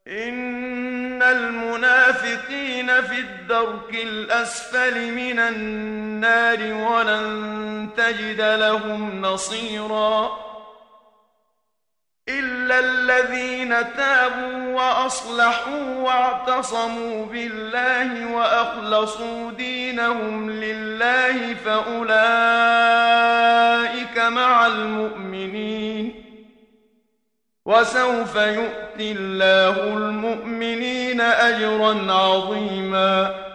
إن المنافقين في الدرك الأسفل من النار ولن تجد لهم نصيرا إلا الذين تابوا وأصلحوا واعتصموا بالله وأخلصوا دينهم لله فأولئك مع المؤمنين وسوف يؤتي الله المؤمنين أجرا عظيما